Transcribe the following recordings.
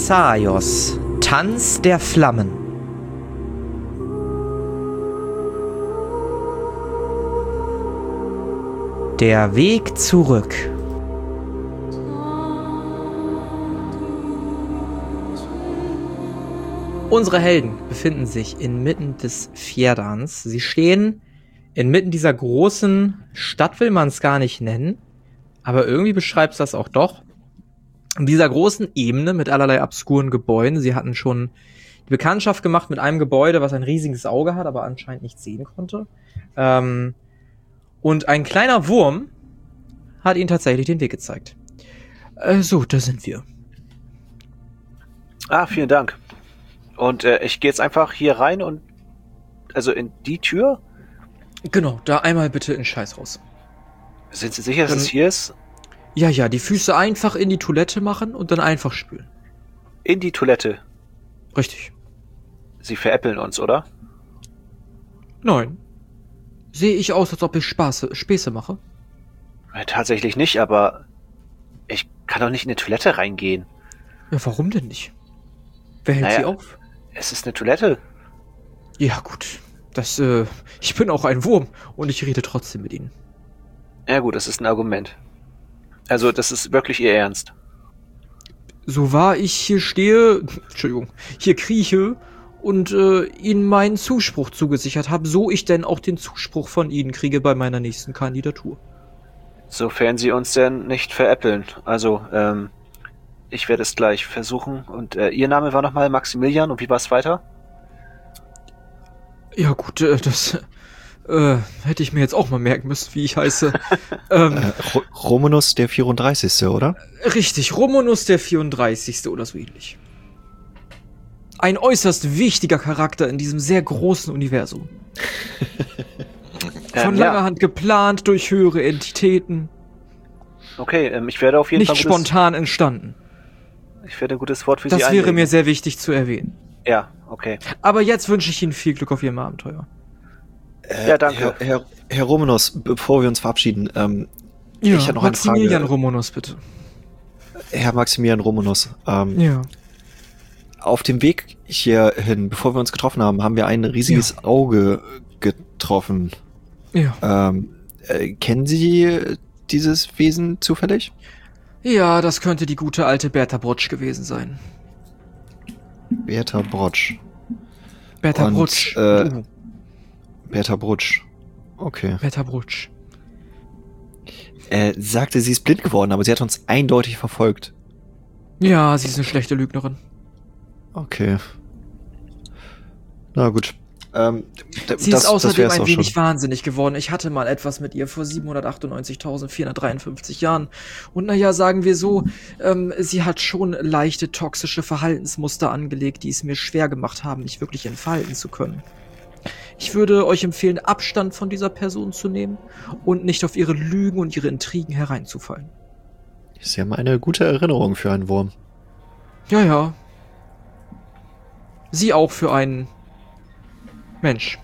Thessaios, Tanz der Flammen. Der Weg zurück. Unsere Helden befinden sich inmitten des Fjerdans. Sie stehen inmitten dieser großen Stadt, will man es gar nicht nennen, aber irgendwie beschreibt es das auch doch. In dieser großen Ebene mit allerlei obskuren Gebäuden. Sie hatten schon die Bekanntschaft gemacht mit einem Gebäude, was ein riesiges Auge hat, aber anscheinend nicht sehen konnte. Und ein kleiner Wurm hat ihnen tatsächlich den Weg gezeigt. So, da sind wir. Ah, vielen Dank. Und ich gehe jetzt einfach hier rein und also in die Tür. Genau, da einmal bitte in Scheiß raus. Sind Sie sicher, dass es hier ist? Ja, die Füße einfach in die Toilette machen und dann einfach spülen. In die Toilette. Richtig. Sie veräppeln uns, oder? Nein. Sehe ich aus, als ob ich Späße mache? Tatsächlich nicht, aber ich kann doch nicht in eine Toilette reingehen. Ja, warum denn nicht? Wer hält sie auf? Es ist eine Toilette. Ja, gut. Ich bin auch ein Wurm und ich rede trotzdem mit Ihnen. Ja gut, das ist ein Argument. Also, das ist wirklich Ihr Ernst. So wahr ich hier stehe, hier krieche und Ihnen meinen Zuspruch zugesichert habe, so ich denn auch den Zuspruch von Ihnen kriege bei meiner nächsten Kandidatur. Sofern Sie uns denn nicht veräppeln. Also, ich werde es gleich versuchen. Und Ihr Name war nochmal Maximilian und wie war es weiter? Ja gut, das hätte ich mir jetzt auch mal merken müssen, wie ich heiße. Romanus der 34., oder? Richtig, Romanus der 34. oder so ähnlich. Ein äußerst wichtiger Charakter in diesem sehr großen Universum. Von langer Hand geplant durch höhere Entitäten. Okay, ich werde auf jeden Fall... Nicht spontan entstanden. Ich werde ein gutes Wort für Sie einlegen. Das wäre mir sehr wichtig zu erwähnen. Ja, okay. Aber jetzt wünsche ich Ihnen viel Glück auf Ihrem Abenteuer. Ja, danke. Herr Romanus, bevor wir uns verabschieden, ja, ich hätte noch Maximilian eine Frage. Romanus, bitte. Herr Maximilian Romanus, ja. Auf dem Weg hierhin, bevor wir uns getroffen haben, haben wir ein riesiges Auge getroffen. Ja. Kennen Sie dieses Wesen zufällig? Ja, das könnte die gute alte Bertha Brutsch gewesen sein. Bertha Brutsch. Bertha Brutsch. Bertha Brutsch. Okay. Bertha Brutsch. Sagte, sie ist blind geworden, aber sie hat uns eindeutig verfolgt. Ja, sie ist eine schlechte Lügnerin. Okay. Na gut. Sie ist außerdem ein wenig wahnsinnig geworden. Ich hatte mal etwas mit ihr vor 798.453 Jahren. Und naja, sagen wir so, sie hat schon leichte toxische Verhaltensmuster angelegt, die es mir schwer gemacht haben, mich wirklich entfalten zu können. Ich würde euch empfehlen, Abstand von dieser Person zu nehmen und nicht auf ihre Lügen und ihre Intrigen hereinzufallen. Ist ja mal eine gute Erinnerung für einen Wurm. Ja. Sie auch für einen Mensch.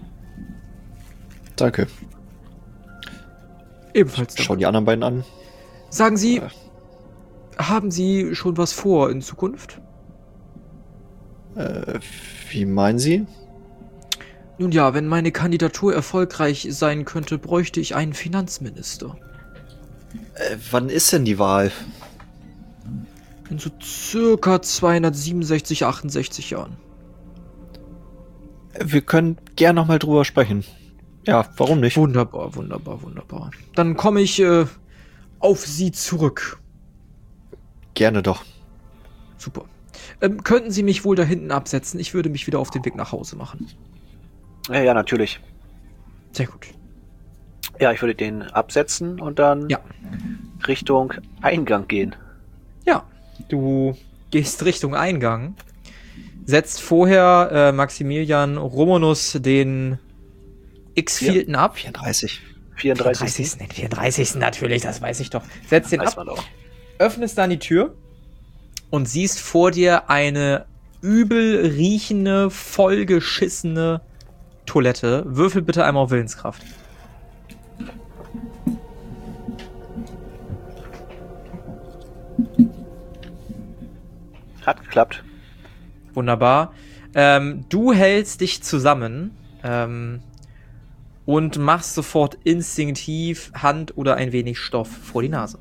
Danke. Ebenfalls. Schau die anderen beiden an. Sagen Sie, haben Sie schon was vor in Zukunft? Wie meinen Sie? Nun ja, wenn meine Kandidatur erfolgreich sein könnte, bräuchte ich einen Finanzminister. Wann ist denn die Wahl? In so circa 267, 68 Jahren. Wir können gern nochmal drüber sprechen. Ja, warum nicht? Wunderbar. Dann komme ich auf Sie zurück. Gerne doch. Super. Könnten Sie mich wohl da hinten absetzen? Ich würde mich wieder auf den Weg nach Hause machen. Ja, natürlich. Sehr gut. Ja, ich würde den absetzen und dann Richtung Eingang gehen. Ja, du gehst Richtung Eingang, setzt vorher Maximilian Romanus den X-Fielten ab. 34. 34. Den 34. natürlich, das weiß ich doch. Setzt den ab, öffnest dann die Tür und siehst vor dir eine übel riechende, vollgeschissene Toilette. Würfel bitte einmal auf Willenskraft. Hat geklappt. Wunderbar. Du hältst dich zusammen und machst sofort instinktiv Hand oder ein wenig Stoff vor die Nase.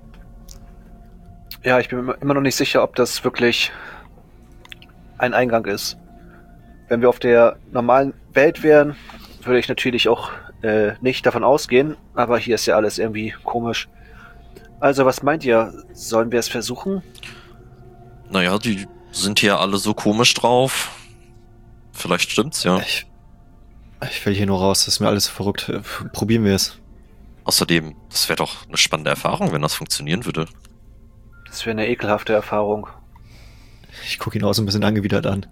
Ja, ich bin mir immer noch nicht sicher, ob das wirklich ein Eingang ist. Wenn wir auf der normalen Welt wären, würde ich natürlich auch nicht davon ausgehen, aber hier ist ja alles irgendwie komisch. Also, was meint ihr? Sollen wir es versuchen? Naja, die sind hier alle so komisch drauf. Vielleicht stimmt's, ja. Ich will hier nur raus, das ist mir alles so verrückt. Probieren wir es. Außerdem, das wäre doch eine spannende Erfahrung, wenn das funktionieren würde. Das wäre eine ekelhafte Erfahrung. Ich gucke ihn auch so ein bisschen angewidert an.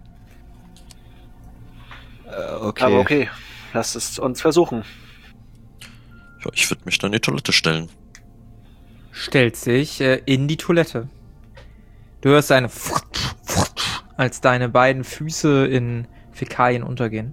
Okay. Aber okay, lasst es uns versuchen. Ja, ich würde mich dann in die Toilette stellen. Stellt sich in die Toilette. Du hörst eine als deine beiden Füße in Fäkalien untergehen.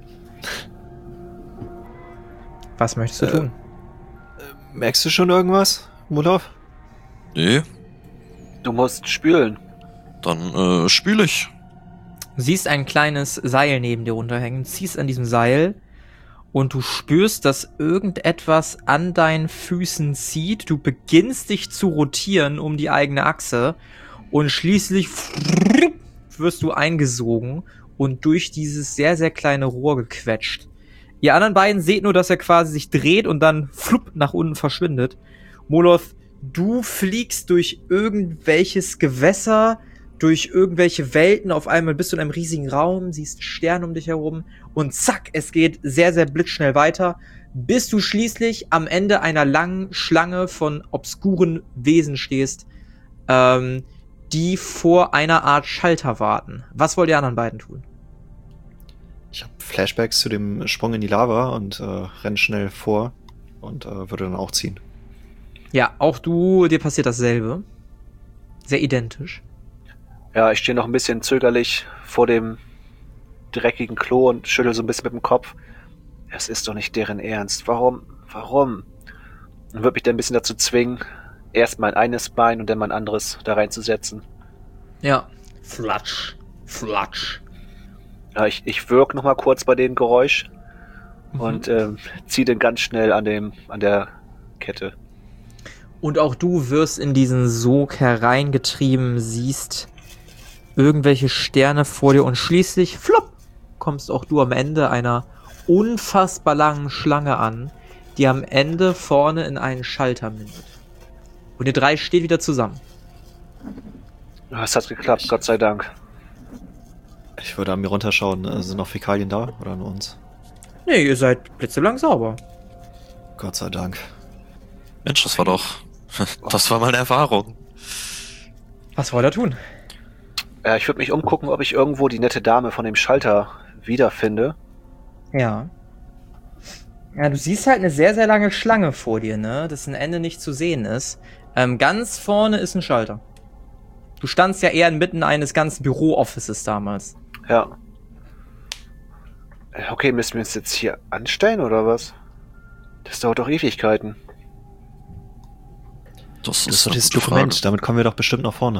Was möchtest du tun? Merkst du schon irgendwas, Mulov? Nee, Du musst spülen. dann spüle ich. Du siehst ein kleines Seil neben dir runterhängen, ziehst an diesem Seil und du spürst, dass irgendetwas an deinen Füßen zieht. Du beginnst dich zu rotieren um die eigene Achse und schließlich wirst du eingesogen und durch dieses sehr, sehr kleine Rohr gequetscht. Ihr anderen beiden seht nur, dass er quasi sich dreht und dann flupp nach unten verschwindet. Molov, du fliegst durch irgendwelches Gewässer, durch irgendwelche Welten, auf einmal bist du in einem riesigen Raum, siehst Sterne um dich herum und zack, es geht sehr, sehr blitzschnell weiter, bis du schließlich am Ende einer langen Schlange von obskuren Wesen stehst, die vor einer Art Schalter warten. Was wollt ihr anderen beiden tun? Ich habe Flashbacks zu dem Sprung in die Lava und renn schnell vor und würde dann auch ziehen. Ja, auch dir passiert dasselbe. Sehr identisch. Ja, ich stehe noch ein bisschen zögerlich vor dem dreckigen Klo und schüttel so ein bisschen mit dem Kopf. Es ist doch nicht deren Ernst. Warum? Und würde mich dann ein bisschen dazu zwingen, erst mein eines Bein und dann mein anderes da reinzusetzen. Ja. Flatsch. Ja, ich wirke nochmal kurz bei dem Geräusch und ziehe dann ganz schnell an der Kette. Und auch du wirst in diesen Sog hereingetrieben, siehst irgendwelche Sterne vor dir und schließlich, flupp, kommst auch du am Ende einer unfassbar langen Schlange an, die am Ende vorne in einen Schalter mündet. Und ihr drei steht wieder zusammen. Ja, es hat geklappt, Gott sei Dank. Ich würde an mir runterschauen. Sind noch Fäkalien da oder nur uns? Nee, ihr seid blitzelang sauber. Gott sei Dank. Mensch, das war mal eine Erfahrung. Was wollt ihr tun? Ich würde mich umgucken, ob ich irgendwo die nette Dame von dem Schalter wiederfinde. Ja. Ja, du siehst halt eine sehr, sehr lange Schlange vor dir, ne? Dessen Ende nicht zu sehen ist. Ganz vorne ist ein Schalter. Du standst ja eher inmitten eines ganzen Büro-Offices damals. Ja. Okay, müssen wir uns jetzt hier anstellen, oder was? Das dauert doch Ewigkeiten. Das Das ist doch eine dieses gute Dokument. Frage. Damit kommen wir doch bestimmt nach vorne.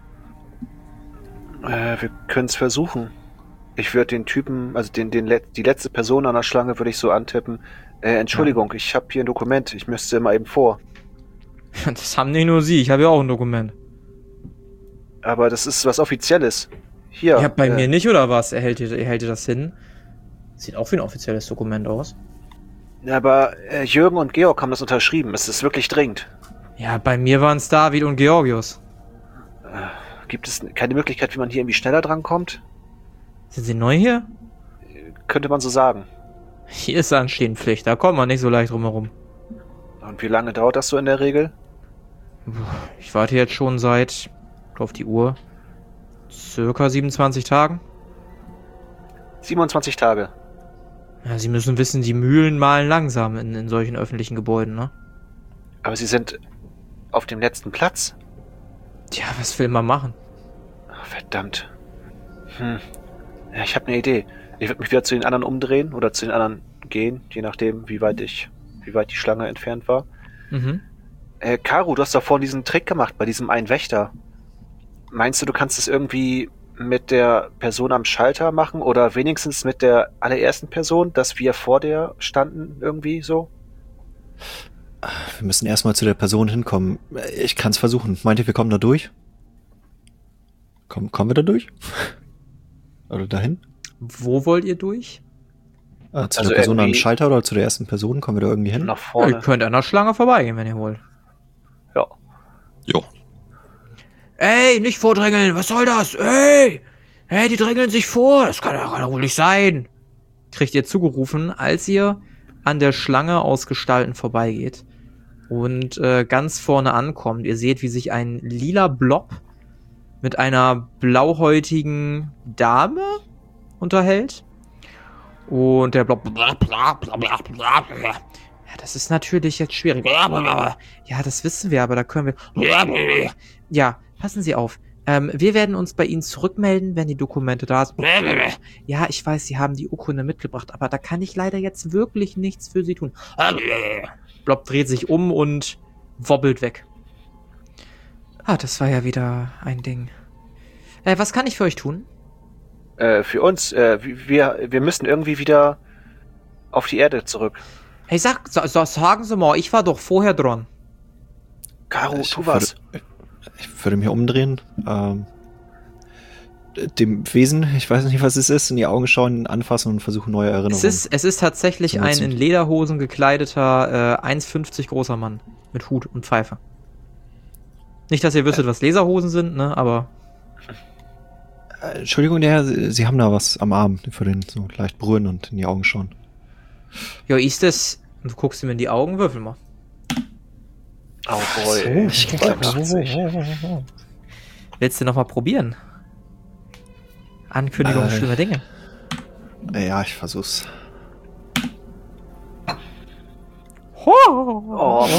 Wir können es versuchen. Ich würde den Typen, also die letzte Person an der Schlange würde ich so antippen. Entschuldigung, ich habe hier ein Dokument. Ich müsste mal eben vor. Das haben nicht nur sie, ich habe ja auch ein Dokument. Aber das ist was Offizielles. Hier. Ja, bei mir nicht, oder was? Erhält ihr das hin? Sieht auch wie ein offizielles Dokument aus. Aber Jürgen und Georg haben das unterschrieben. Es ist wirklich dringend. Ja, bei mir waren es David und Georgios. Gibt es keine Möglichkeit, wie man hier irgendwie schneller drankommt? Sind sie neu hier? Könnte man so sagen. Hier ist Anstehenpflicht, da kommt man nicht so leicht drumherum. Und wie lange dauert das so in der Regel? Ich warte jetzt schon seit, auf die Uhr, circa 27 Tagen. 27 Tage. Ja, Sie müssen wissen, die Mühlen mahlen langsam in solchen öffentlichen Gebäuden, ne? Aber Sie sind auf dem letzten Platz? Tja, was will man machen? Ach, verdammt. Ja, ich habe eine Idee. Ich würde mich wieder zu den anderen umdrehen oder zu den anderen gehen, je nachdem, wie weit die Schlange entfernt war. Mhm. Karu, du hast doch vorhin diesen Trick gemacht bei diesem einen Wächter. Meinst du kannst es irgendwie mit der Person am Schalter machen oder wenigstens mit der allerersten Person, dass wir vor der standen irgendwie so? Wir müssen erstmal zu der Person hinkommen. Ich kann es versuchen. Meint ihr, wir kommen da durch? Kommen wir da durch? Oder dahin? Wo wollt ihr durch? Zu Also der Person am irgendwie- Schalter oder zu der ersten Person? Kommen wir da irgendwie hin? Nach Ihr vorne. könnt an der Schlange vorbeigehen, wenn ihr wollt. Ja. Jo. Ey, nicht vordrängeln, was soll das? Ey, die drängeln sich vor, das kann ja wohl nicht sein. Kriegt ihr zugerufen, als ihr an der Schlange aus Gestalten vorbeigeht und ganz vorne ankommt. Ihr seht, wie sich ein lila Blob mit einer blauhäutigen Dame unterhält. Und der Blob... Ja, das ist natürlich jetzt schwierig. Ja, das wissen wir, aber da können wir... Ja, passen Sie auf. Wir werden uns bei Ihnen zurückmelden, wenn die Dokumente da sind. Ja, ich weiß, Sie haben die Urkunde mitgebracht, aber da kann ich leider jetzt wirklich nichts für Sie tun. Blob dreht sich um und wobbelt weg. Ah, das war ja wieder ein Ding. Was kann ich für euch tun? Für uns, wir müssen irgendwie wieder auf die Erde zurück. Hey, sagen Sie mal, ich war doch vorher dran. Caro, Ich tu was. Ich würde mich umdrehen, dem Wesen, ich weiß nicht, was es ist, in die Augen schauen, anfassen und versuchen, neue Erinnerungen. Es ist tatsächlich zu ein nutzen. in Lederhosen gekleideter 1,50 großer Mann mit Hut und Pfeife. Nicht, dass ihr wüsstet, was Lederhosen sind, ne, aber Entschuldigung, der Herr, Sie haben da was am Arm. Ich würde ihn so leicht berühren und in die Augen schauen. ja, ist es. Und du guckst ihm in die Augen, würfel mal. Oh boy, ey. ich Bei glaub, 80. Willst du noch mal probieren? Ankündigung schlimmer Dinge. Ja, ich versuch's. Oh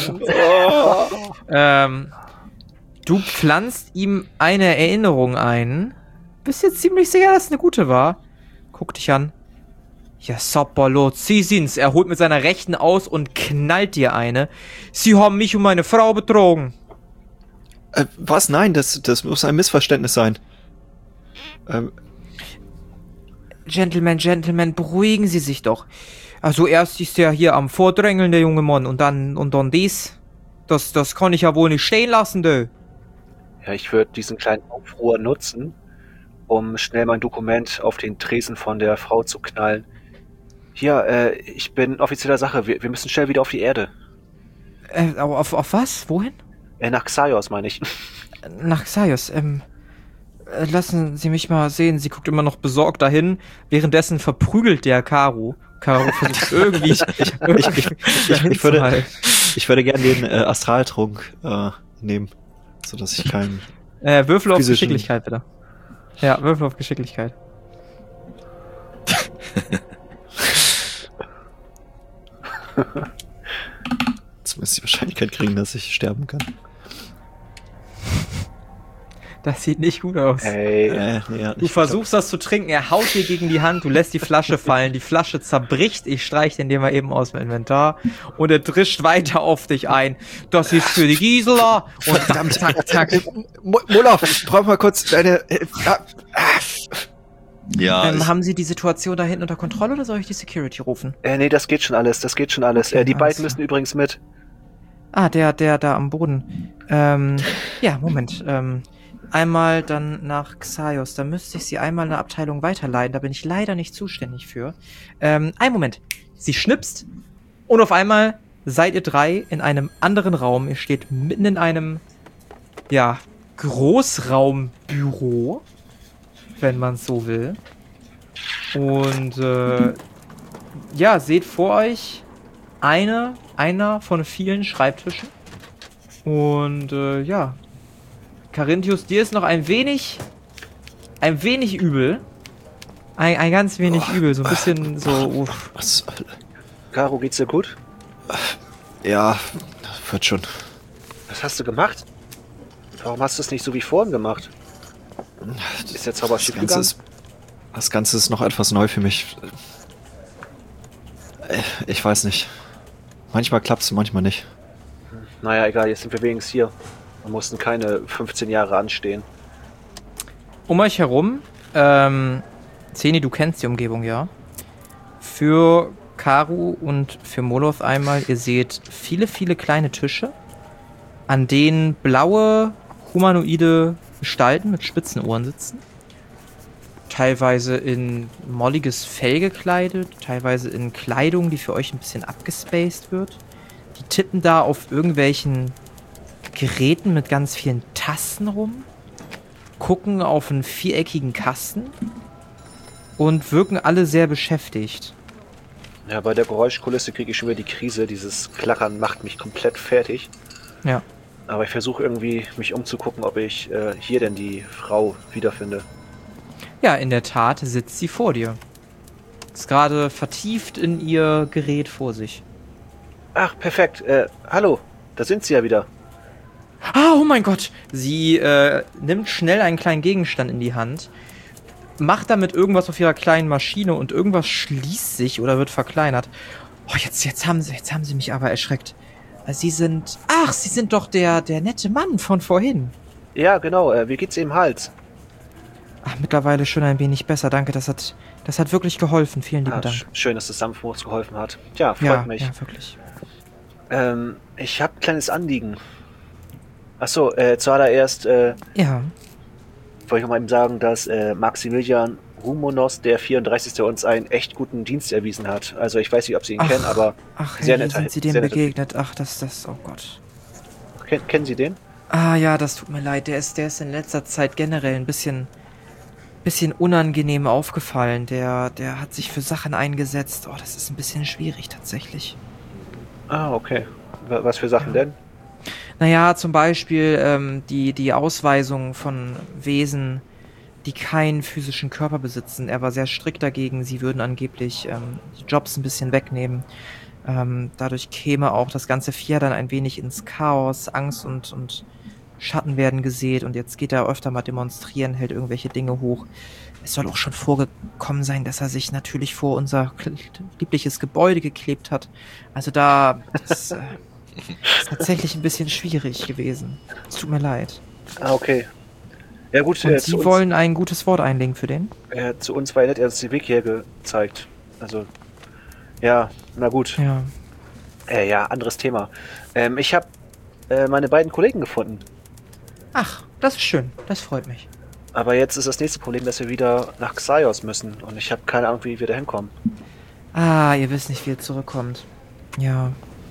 Mann. Du pflanzt ihm eine Erinnerung ein. Bist jetzt ziemlich sicher, dass es eine gute war. Guck dich an. Ja, Sapperlot, Sie sind's. Er holt mit seiner Rechten aus und knallt dir eine. Sie haben mich und meine Frau betrogen. Was? Nein, das muss ein Missverständnis sein. Gentleman, beruhigen Sie sich doch. Also erst ist er hier am Vordrängeln, der junge Mann, und dann dies. Das kann ich ja wohl nicht stehen lassen, du. Ja, ich würde diesen kleinen Aufruhr nutzen, um schnell mein Dokument auf den Tresen von der Frau zu knallen. Hier, ich bin offizieller Sache. Wir müssen schnell wieder auf die Erde. Auf was? Wohin? Nach Xaios, meine ich. Nach Xaios. Lassen Sie mich mal sehen. Sie guckt immer noch besorgt dahin. Währenddessen verprügelt der Caro. Caro versucht irgendwie Ich würde gerne den Astraltrunk nehmen, sodass ich keinen... Würfel auf physischen- Geschicklichkeit, bitte. Ja, Würfel auf Geschicklichkeit. Zumindest die Wahrscheinlichkeit kriegen, dass ich sterben kann. Das sieht nicht gut aus. Ey, Nee, ja, Du versuchst das zu trinken, er haut dir gegen die Hand, du lässt die Flasche fallen, die Flasche zerbricht, ich streiche den dir mal eben aus dem Inventar und er drischt weiter auf dich ein. Das ist für die Gisela und zack. Molov, ich brauche mal kurz deine... Ja, Haben Sie die Situation da hinten unter Kontrolle oder soll ich die Security rufen? nee, das geht schon alles. Okay, die alles beiden klar. müssen übrigens mit. Ah, der da am Boden. Ja, Moment. Einmal dann nach Xaios. Da müsste ich Sie einmal eine Abteilung weiterleiten. Da bin ich leider nicht zuständig für. Einen Moment. Sie schnipst und auf einmal seid ihr drei in einem anderen Raum. Ihr steht mitten in einem, ja, Großraumbüro, wenn man es so will. Und, ja, seht vor euch einer von vielen Schreibtischen. Und, ja, Carinthius, dir ist noch ein wenig übel. Ein ganz wenig übel, so ein bisschen so, uff. Was? Caro, geht's dir gut? Ja, wird schon. Was hast du gemacht? Warum hast du es nicht so wie vorhin gemacht? Ist der Zauber schief gegangen? Das Ganze ist noch etwas neu für mich. Ich weiß nicht. Manchmal klappt's, manchmal nicht. Naja, egal, jetzt sind wir wenigstens hier. Wir mussten keine 15 Jahre anstehen. Um euch herum, Zeni, du kennst die Umgebung, ja? Für Karu und für Moloth einmal, ihr seht viele, viele kleine Tische, an denen blaue, humanoide Gestalten mit spitzen Ohren sitzen. Teilweise in molliges Fell gekleidet, teilweise in Kleidung, die für euch ein bisschen abgespaced wird. Die tippen da auf irgendwelchen Geräten mit ganz vielen Tasten rum, gucken auf einen viereckigen Kasten und wirken alle sehr beschäftigt. Ja, bei der Geräuschkulisse kriege ich schon wieder die Krise. Dieses Klackern macht mich komplett fertig. Ja. Aber ich versuche irgendwie, mich umzugucken, ob ich hier denn die Frau wiederfinde. Ja, in der Tat sitzt sie vor dir. Ist gerade vertieft in ihr Gerät vor sich. Ach, perfekt. Hallo, da sind Sie ja wieder. Ah, oh mein Gott! Sie nimmt schnell einen kleinen Gegenstand in die Hand, macht damit irgendwas auf ihrer kleinen Maschine und irgendwas schließt sich oder wird verkleinert. Oh, jetzt haben sie mich aber erschreckt. Sie sind doch der nette Mann von vorhin. Ja, genau. Wie geht's Ihnen im Hals? Ach, mittlerweile schon ein wenig besser, danke. Das hat wirklich geholfen. Vielen lieben Dank. Schön, dass das Sanftmut geholfen hat. Ja, freut mich. Ja, wirklich. Ich habe ein kleines Anliegen. Achso, zuallererst Ja. wollte ich mal eben sagen, dass Maximilian Rumonos, der 34. uns einen echt guten Dienst erwiesen hat. Also ich weiß nicht, ob Sie ihn kennen, aber sehr nett. Sind Sie dem begegnet? Ach, das, oh Gott. Kennen Sie den? Ah ja, das tut mir leid. Der ist in letzter Zeit generell ein bisschen unangenehm aufgefallen. Der hat sich für Sachen eingesetzt. Oh, das ist ein bisschen schwierig tatsächlich. Ah, okay. Was für Sachen denn? Naja, zum Beispiel die Ausweisung von Wesen, die keinen physischen Körper besitzen. Er war sehr strikt dagegen. Sie würden angeblich die Jobs ein bisschen wegnehmen. Dadurch käme auch das ganze Vier dann ein wenig ins Chaos. Angst und Schatten werden gesät. Und jetzt geht er öfter mal demonstrieren, hält irgendwelche Dinge hoch. Es soll auch schon vorgekommen sein, dass er sich natürlich vor unser liebliches Gebäude geklebt hat. Also das ist tatsächlich ein bisschen schwierig gewesen. Es tut mir leid. Ah, okay. Ja gut, Und Sie wollen ein gutes Wort einlegen für den? Zu uns war ja nett, er hat uns den Weg hier gezeigt. Also, ja, na gut. Ja. Ja, anderes Thema. Ich habe meine beiden Kollegen gefunden. Ach, das ist schön. Das freut mich. Aber jetzt ist das nächste Problem, dass wir wieder nach Xaios müssen. Und ich habe keine Ahnung, wie wir da hinkommen. Ah, ihr wisst nicht, wie ihr zurückkommt. Ja.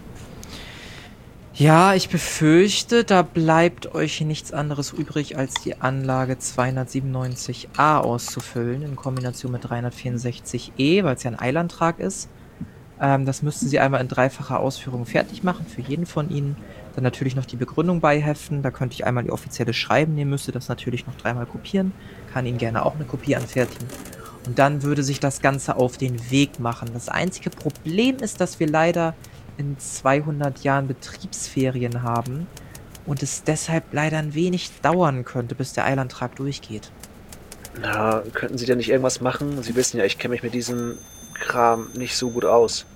Ja, ich befürchte, da bleibt euch nichts anderes übrig, als die Anlage 297a auszufüllen, in Kombination mit 364e, weil es ja ein Eilantrag ist. Das müssten sie einmal in dreifacher Ausführung fertig machen, für jeden von ihnen. Dann natürlich noch die Begründung beiheften. Da könnte ich einmal die offizielle schreiben, nehmen müsste das natürlich noch dreimal kopieren. Kann Ihnen gerne auch eine Kopie anfertigen. Und dann würde sich das Ganze auf den Weg machen. Das einzige Problem ist, dass wir leider in 200 Jahren Betriebsferien haben und es deshalb leider ein wenig dauern könnte, bis der Eilantrag durchgeht. Na, könnten Sie denn nicht irgendwas machen? Sie wissen ja, ich kenne mich mit diesem Kram nicht so gut aus.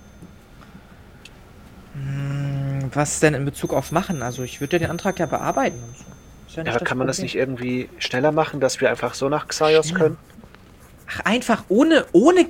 Was denn in Bezug auf machen? Also ich würde den Antrag ja bearbeiten und so. Ist ja nicht das Kann man das Problem. nicht irgendwie schneller machen, dass wir einfach so nach Xaios können? Ach, einfach ohne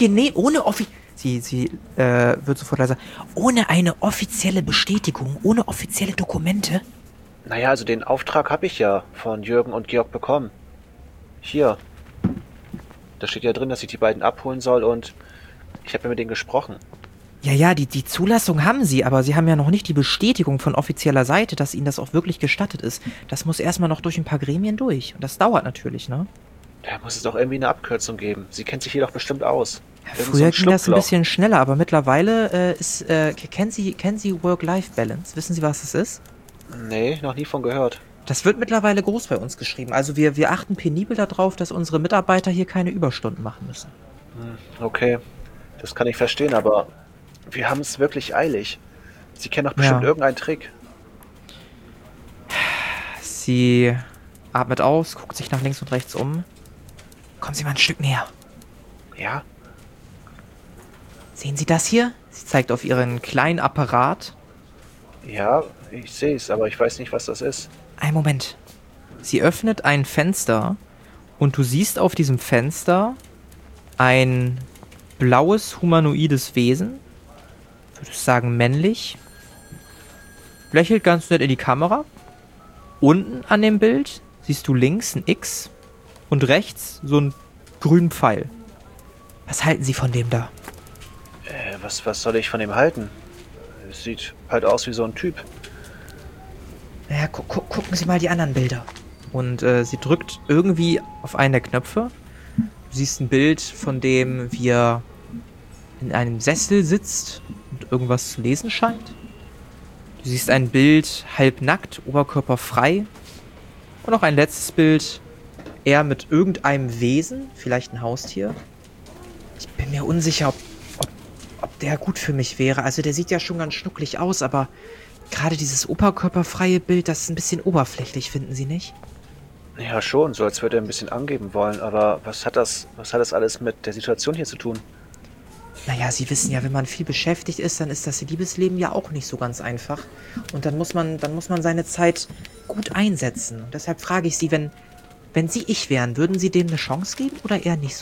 Sie wird sofort leiser. Ohne eine offizielle Bestätigung, ohne offizielle Dokumente? Naja, also den Auftrag habe ich ja von Jürgen und Georg bekommen. Hier. Da steht ja drin, dass ich die beiden abholen soll und ich habe ja mit denen gesprochen. Ja, die Zulassung haben sie, aber sie haben ja noch nicht die Bestätigung von offizieller Seite, dass ihnen das auch wirklich gestattet ist. Das muss erstmal noch durch ein paar Gremien durch. Und das dauert natürlich, ne? Da muss es doch irgendwie eine Abkürzung geben. Sie kennt sich hier doch bestimmt aus. Ja, früher ging das ein bisschen schneller, aber mittlerweile kennen Sie Work-Life-Balance? Wissen Sie, was das ist? Nee, noch nie von gehört. Das wird mittlerweile groß bei uns geschrieben. Also wir achten penibel darauf, dass unsere Mitarbeiter hier keine Überstunden machen müssen. Okay, das kann ich verstehen, aber wir haben es wirklich eilig. Sie kennen doch bestimmt irgendeinen Trick. Sie atmet aus, guckt sich nach links und rechts um. Kommen Sie mal ein Stück näher. Ja? Sehen Sie das hier? Sie zeigt auf ihren kleinen Apparat. Ja, ich sehe es, aber ich weiß nicht, was das ist. Einen Moment. Sie öffnet ein Fenster Und du siehst auf diesem Fenster ein blaues, humanoides Wesen. Würde ich sagen, männlich. Lächelt ganz nett in die Kamera. Unten an dem Bild siehst du links ein X und rechts so einen grünen Pfeil. Was halten Sie von dem da? Was soll ich von dem halten? Es sieht halt aus wie so ein Typ. Naja, gucken Sie mal die anderen Bilder. Und sie drückt irgendwie auf einen der Knöpfe. Du siehst ein Bild, von dem wie er in einem Sessel sitzt und irgendwas zu lesen scheint. Du siehst ein Bild halbnackt, oberkörperfrei. Und noch ein letztes Bild, er mit irgendeinem Wesen, vielleicht ein Haustier. Ich bin mir unsicher, ob der gut für mich wäre. Also der sieht ja schon ganz schnucklig aus, aber gerade dieses oberkörperfreie Bild, das ist ein bisschen oberflächlich, finden Sie nicht? Ja, schon, so als würde er ein bisschen angeben wollen, aber was hat das alles mit der Situation hier zu tun? Naja, Sie wissen ja, wenn man viel beschäftigt ist, dann ist das Liebesleben ja auch nicht so ganz einfach. Und dann muss man seine Zeit gut einsetzen. Und deshalb frage ich Sie, wenn Sie ich wären, würden Sie dem eine Chance geben oder eher nicht so?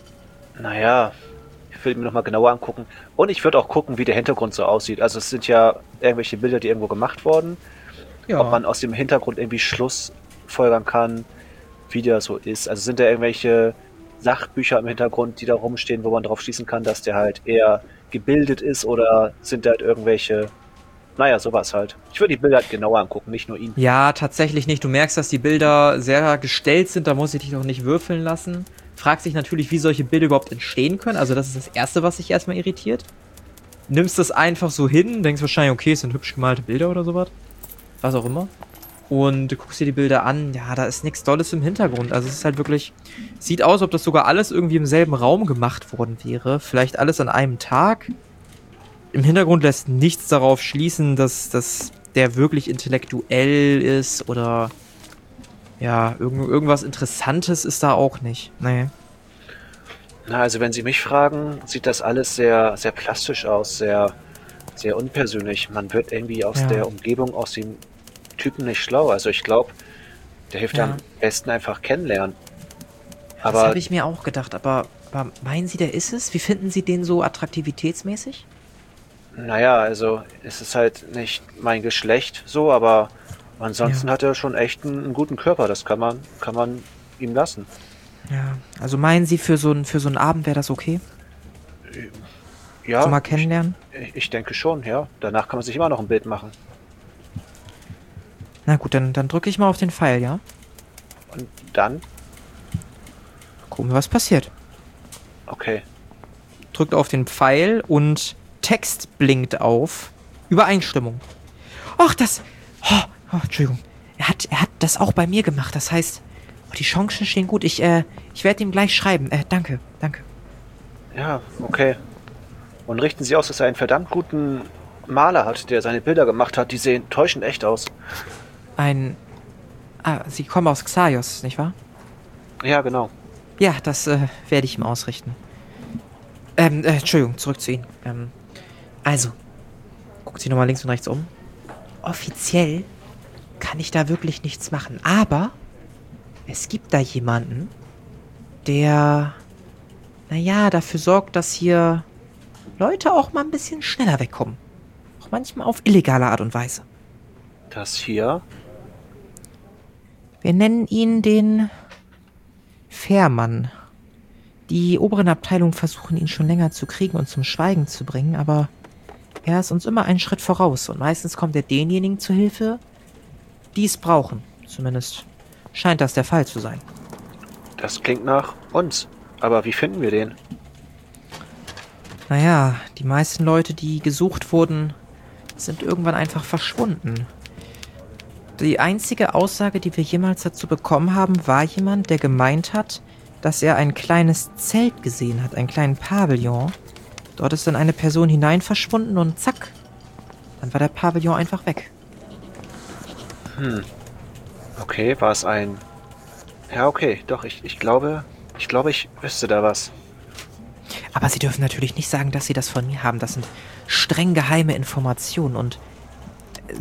Naja, ich will mir nochmal genauer angucken. Und ich würde auch gucken, wie der Hintergrund so aussieht. Also es sind ja irgendwelche Bilder, die irgendwo gemacht wurden. Ja. Ob man aus dem Hintergrund irgendwie Schluss folgern kann, wie der so ist. Also sind da irgendwelche Sachbücher im Hintergrund, die da rumstehen, wo man drauf schließen kann, dass der halt eher gebildet ist, oder sind da halt irgendwelche, naja, sowas halt. Ich würde die Bilder halt genauer angucken, nicht nur ihn. Ja, tatsächlich nicht. Du merkst, dass die Bilder sehr gestellt sind, da muss ich dich noch nicht würfeln lassen. Fragst dich natürlich, wie solche Bilder überhaupt entstehen können. Also das ist das Erste, was dich erstmal irritiert. Nimmst das einfach so hin, denkst wahrscheinlich, okay, es sind hübsch gemalte Bilder oder sowas. Was auch immer. Und du guckst dir die Bilder an, ja, da ist nichts Dolles im Hintergrund. Also es ist halt wirklich, sieht aus, ob das sogar alles irgendwie im selben Raum gemacht worden wäre. Vielleicht alles an einem Tag. Im Hintergrund lässt nichts darauf schließen, dass der wirklich intellektuell ist oder ja, irgendwas Interessantes ist da auch nicht. Nee. Na, also wenn Sie mich fragen, sieht das alles sehr, sehr plastisch aus, sehr, sehr unpersönlich. Man wird irgendwie aus der Umgebung, aus dem Typen nicht schlau. Also ich glaube, der hilft am besten einfach kennenlernen. Das habe ich mir auch gedacht, aber meinen Sie, der ist es? Wie finden Sie den so attraktivitätsmäßig? Naja, also es ist halt nicht mein Geschlecht so, aber ansonsten hat er schon echt einen guten Körper. Das kann man ihm lassen. Ja, also meinen Sie, für so einen Abend wäre das okay? Ja, So mal kennenlernen? ich denke schon, ja. Danach kann man sich immer noch ein Bild machen. Na gut, dann drücke ich mal auf den Pfeil, ja? Und dann? Gucken wir, was passiert. Okay. Drückt auf den Pfeil und Text blinkt auf. Übereinstimmung. Ach, Entschuldigung. Er hat das auch bei mir gemacht. Das heißt, die Chancen stehen gut. Ich werde ihm gleich schreiben. Danke. Ja, okay. Und richten Sie aus, dass er einen verdammt guten Maler hat, der seine Bilder gemacht hat. Die sehen täuschend echt aus. Sie kommen aus Xaios, nicht wahr? Ja, genau. Ja, das werde ich ihm ausrichten. Entschuldigung, zurück zu Ihnen. Also, guckt Sie nochmal links und rechts um. Offiziell kann ich da wirklich nichts machen, aber es gibt da jemanden, der, dafür sorgt, dass hier Leute auch mal ein bisschen schneller wegkommen. Auch manchmal auf illegale Art und Weise. Das hier? Wir nennen ihn den Fährmann. Die oberen Abteilungen versuchen, ihn schon länger zu kriegen und zum Schweigen zu bringen, aber er ist uns immer einen Schritt voraus und meistens kommt er denjenigen zu Hilfe, die es brauchen. Zumindest scheint das der Fall zu sein. Das klingt nach uns. Aber wie finden wir den? Naja, die meisten Leute, die gesucht wurden, sind irgendwann einfach verschwunden. Die einzige Aussage, die wir jemals dazu bekommen haben, war jemand, der gemeint hat, dass er ein kleines Zelt gesehen hat, einen kleinen Pavillon. Dort ist dann eine Person hinein verschwunden und zack, dann war der Pavillon einfach weg. Okay, war es ein... Ja, okay, doch, ich glaube, ich wüsste da was. Aber Sie dürfen natürlich nicht sagen, dass Sie das von mir haben. Das sind streng geheime Informationen und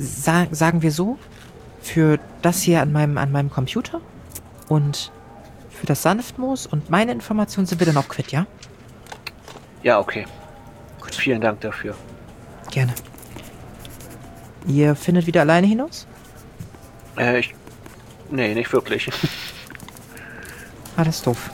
sagen wir so, für das hier an meinem Computer und für das Sanftmoos und meine Informationen sind wir dann auch quitt, ja? Ja, okay. Gut. Vielen Dank dafür. Gerne. Ihr findet wieder alleine hinaus? Nee, nicht wirklich. Ah, das ist doof.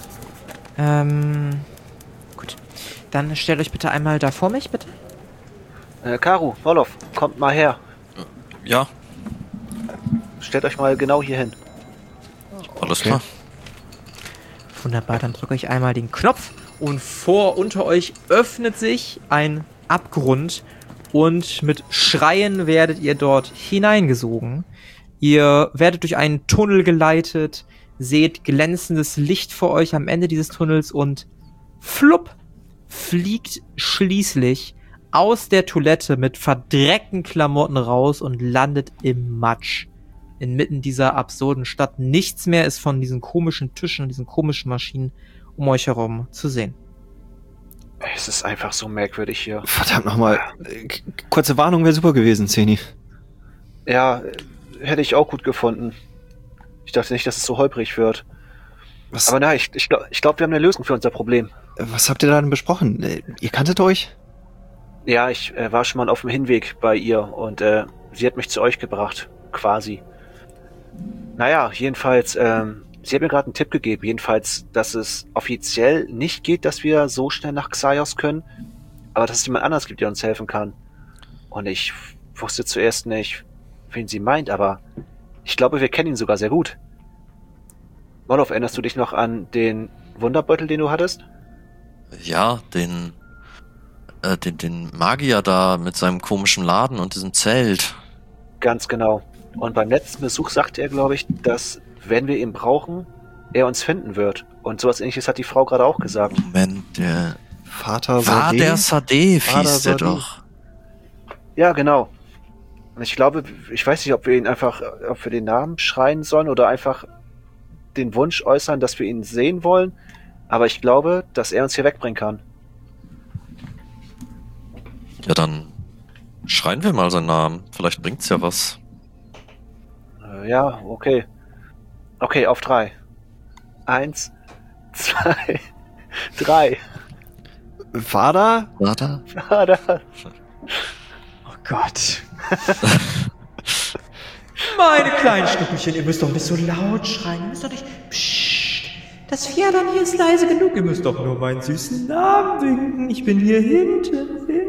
Gut. Dann stellt euch bitte einmal da vor mich, bitte. Karu, Wolof, kommt mal her. Ja, Stellt euch mal genau hier hin. alles Okay. klar. Wunderbar, dann drücke ich einmal den Knopf und unter euch öffnet sich ein Abgrund und mit Schreien werdet ihr dort hineingesogen. Ihr werdet durch einen Tunnel geleitet, seht glänzendes Licht vor euch am Ende dieses Tunnels und flupp fliegt schließlich aus der Toilette mit verdreckten Klamotten raus und landet im Matsch. Inmitten dieser absurden Stadt. Nichts mehr ist von diesen komischen Tischen und diesen komischen Maschinen um euch herum zu sehen. Es ist einfach so merkwürdig hier. Verdammt nochmal. Kurze Warnung wäre super gewesen, Zeni. Ja, hätte ich auch gut gefunden. Ich dachte nicht, dass es so holprig wird. Was, Aber nein, ich glaube, wir haben eine Lösung für unser Problem. was habt ihr da denn besprochen? Ihr kanntet euch? Ja, ich war schon mal auf dem Hinweg bei ihr und sie hat mich zu euch gebracht, quasi. Naja, jedenfalls, sie hat mir gerade einen Tipp gegeben, jedenfalls, dass es offiziell nicht geht, dass wir so schnell nach Xaios können, aber dass es jemand anders gibt, der uns helfen kann. Und ich wusste zuerst nicht, wen sie meint, aber ich glaube, wir kennen ihn sogar sehr gut. Wolof, erinnerst du dich noch an den Wunderbeutel, den du hattest? Ja, den Magier da mit seinem komischen Laden und diesem Zelt. Ganz genau. Und beim letzten Besuch sagte er, glaube ich, dass, wenn wir ihn brauchen, er uns finden wird. Und sowas Ähnliches hat die Frau gerade auch gesagt. Moment, der Vater war Sade? der Sadef, Vater hieß der Sade. doch. Ja, genau. Und ich glaube, ich weiß nicht, ob wir den Namen schreien sollen oder einfach den Wunsch äußern, dass wir ihn sehen wollen. Aber ich glaube, dass er uns hier wegbringen kann. Ja, dann schreien wir mal seinen Namen. Vielleicht bringt's ja was. Ja, okay. Okay, auf 3. 1, 2, 3. Vater? Warte. Oh Gott. Meine kleinen Schnuppelchen, ihr müsst doch nicht so laut schreien. Ihr müsst doch nicht... Psst. Das Pferdern hier ist leise genug. Ihr müsst doch nur meinen süßen Namen winken. Ich bin hier hinten.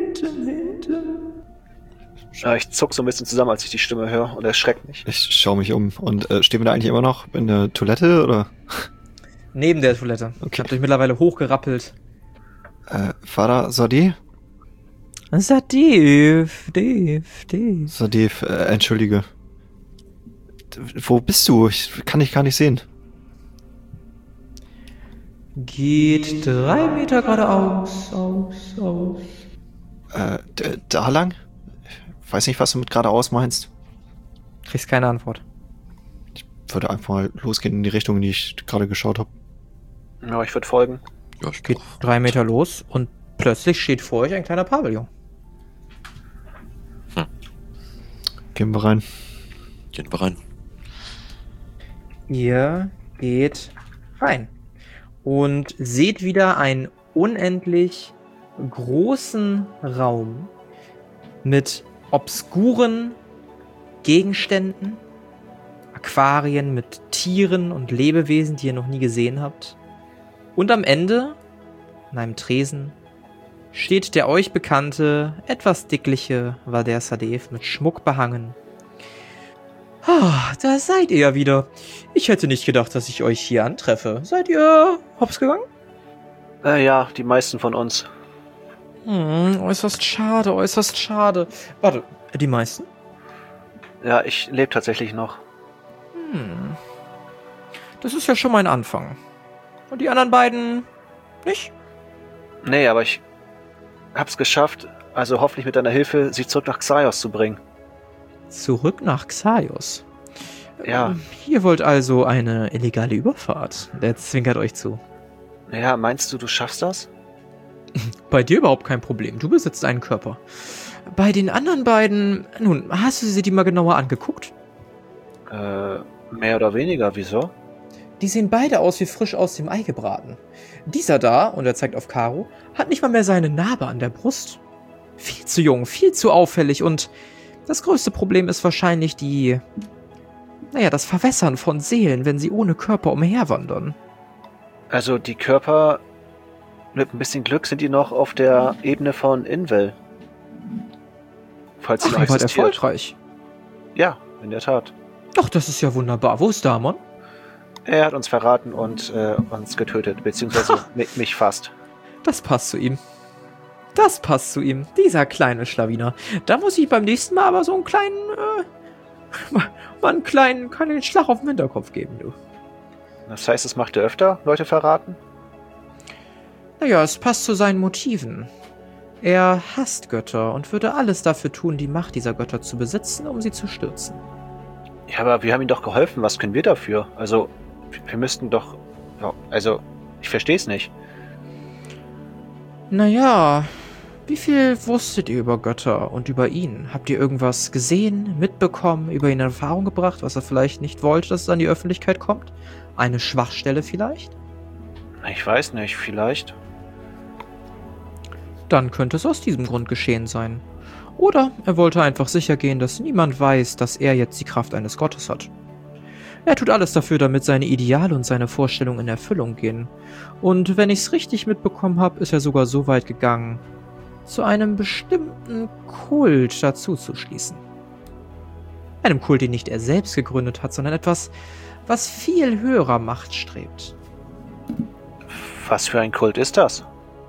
Ja, ich zuck so ein bisschen zusammen, als ich die Stimme höre und erschreckt mich. Ich schaue mich um. Und stehen wir da eigentlich immer noch in der Toilette, oder? Neben der Toilette. Okay. Ich hab euch mittlerweile hochgerappelt. Vater Sade? Sadef. Sade, entschuldige. Wo bist du? Ich kann dich gar nicht sehen. Geht 3 Meter geradeaus, aus. Da lang? Ich weiß nicht, was du mit geradeaus meinst. Kriegst keine Antwort. Ich würde einfach mal losgehen in die Richtung, in die ich gerade geschaut habe. Ja, ich würde folgen. Ja, ich Geht auch. 3 Meter los und plötzlich steht vor euch ein kleiner Pavillon. Gehen wir rein. Gehen wir rein. Ihr geht rein und seht wieder einen unendlich großen Raum mit obskuren Gegenständen, Aquarien mit Tieren und Lebewesen, die ihr noch nie gesehen habt. Und am Ende, an einem Tresen, steht der euch bekannte, etwas dickliche Vader Sadef mit Schmuck behangen. Ah, da seid ihr ja wieder. Ich hätte nicht gedacht, dass ich euch hier antreffe. Seid ihr hops gegangen? Ja, die meisten von uns. Äußerst schade, äußerst schade. Warte, die meisten? Ja, ich lebe tatsächlich noch. Das ist ja schon mal ein Anfang. Und die anderen beiden nicht? Nee, aber ich hab's geschafft, also hoffentlich mit deiner Hilfe, sie zurück nach Xaios zu bringen. Zurück nach Xaios. Ja. Ihr wollt also eine illegale Überfahrt. Der zwinkert euch zu. Ja, meinst du, du schaffst das? Bei dir überhaupt kein Problem. Du besitzt einen Körper. Bei den anderen beiden, nun, hast du sie dir mal genauer angeguckt? Mehr oder weniger, wieso? Die sehen beide aus wie frisch aus dem Ei gebraten. Dieser da, und er zeigt auf Karo, hat nicht mal mehr seine Narbe an der Brust. Viel zu jung, viel zu auffällig und das größte Problem ist wahrscheinlich das Verwässern von Seelen, wenn sie ohne Körper umherwandern. Also die Körper, mit ein bisschen Glück, sind die noch auf der Ebene von Invel. Falls sie noch Ihr wart existiert. erfolgreich. Ja, in der Tat. Doch, das ist ja wunderbar. Wo ist Damon? Er hat uns verraten und uns getötet, beziehungsweise mich fast. Das passt zu ihm. Das passt zu ihm. Dieser kleine Schlawiner. Da muss ich beim nächsten Mal aber so einen kleinen, einen kleinen Schlag auf den Hinterkopf geben, du. Das heißt, es macht er öfter, Leute verraten? Naja, es passt zu seinen Motiven. Er hasst Götter und würde alles dafür tun, die Macht dieser Götter zu besitzen, um sie zu stürzen. Ja, aber wir haben ihm doch geholfen. Was können wir dafür? Also, wir müssten doch... Ja, also, ich verstehe es nicht. Naja, wie viel wusstet ihr über Götter und über ihn? Habt ihr irgendwas gesehen, mitbekommen, über ihn in Erfahrung gebracht, was er vielleicht nicht wollte, dass es an die Öffentlichkeit kommt? Eine Schwachstelle vielleicht? Ich weiß nicht, vielleicht. Dann könnte es aus diesem Grund geschehen sein. Oder er wollte einfach sicher gehen, dass niemand weiß, dass er jetzt die Kraft eines Gottes hat. Er tut alles dafür, damit seine Ideale und seine Vorstellungen in Erfüllung gehen. Und wenn ich's richtig mitbekommen habe, ist er sogar so weit gegangen, zu einem bestimmten Kult dazu zu schließen. Einem Kult, den nicht er selbst gegründet hat, sondern etwas, was viel höherer Macht strebt. Was für ein Kult ist das?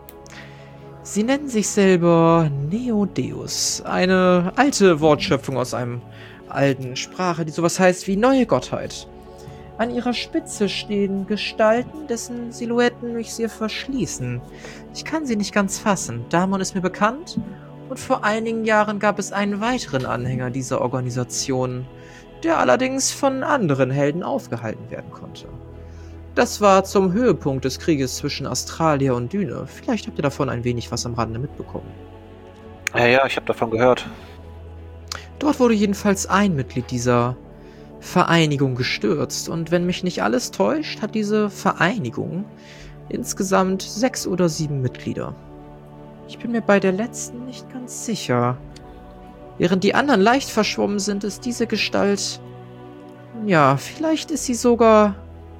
Sie nennen sich selber Neodeus, eine alte Wortschöpfung aus einem alten Sprache, die sowas heißt wie neue Gottheit. An ihrer Spitze stehen Gestalten, dessen Silhouetten mich sehr verschließen. Ich kann sie nicht ganz fassen. Damon ist mir bekannt und vor einigen Jahren gab es einen weiteren Anhänger dieser Organisation, der allerdings von anderen Helden aufgehalten werden konnte. Das war zum Höhepunkt des Krieges zwischen Astralia und Dyne. Vielleicht habt ihr davon ein wenig was am Rande mitbekommen. Ja, ich habe davon gehört. Dort wurde jedenfalls ein Mitglied dieser Vereinigung gestürzt. Und wenn mich nicht alles täuscht, hat diese Vereinigung insgesamt 6 oder 7 Mitglieder. Ich bin mir bei der letzten nicht ganz sicher. Während die anderen leicht verschwommen sind, ist diese Gestalt... Ja, vielleicht ist sie sogar